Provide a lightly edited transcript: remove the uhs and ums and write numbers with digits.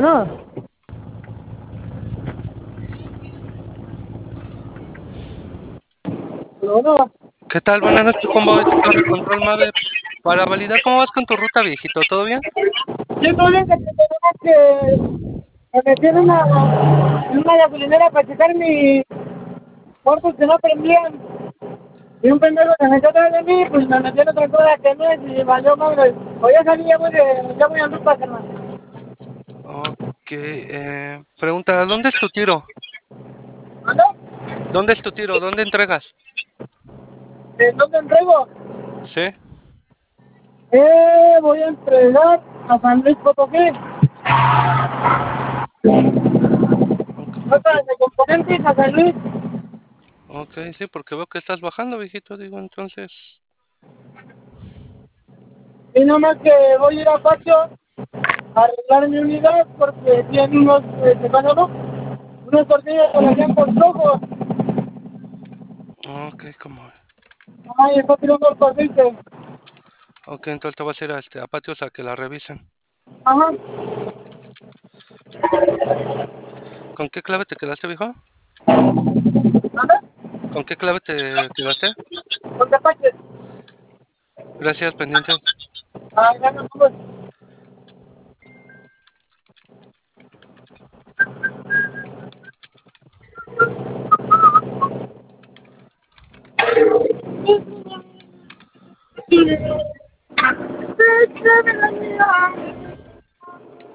nada. Pero nada. ¿Qué tal? Buenas noches, Juan Boy, de Torre Control Mave. Para validar cómo vas con tu ruta, viejito, ¿todo bien? Sí, todo bien, que tenemos que me metí en una gasolinera para checar mis cuartos que no prendían. Y un pendejo que se metió atrás de mí, pues me metió en otra cosa que no es y valió madre. Hoy ya salí, ya voy a Lupas, hermano. Ok, pregunta, ¿dónde es tu tiro? ¿Ando? ¿Dónde es tu tiro? ¿Dónde entregas? ¿En dónde entrego? ¿Sí? Voy a entregar a San Luis Potosí. Ok, Otra de componentes a San Luis. ok, sí, porque veo que estás bajando, viejito, digo, entonces... Y no más que voy a ir a Pacho a arreglar mi unidad porque tiene unos, no, unos tornillos por allá por flojos. Ok, como... Ay, está tirando el corriente. Ok, entonces te vas a ir a, a patios a que la revisen. Ajá. ¿Con qué clave te quedaste, viejo? ¿Anda? ¿Con qué clave te quedaste? Porque Paches. Gracias, pendiente. Ay, ya no puedo.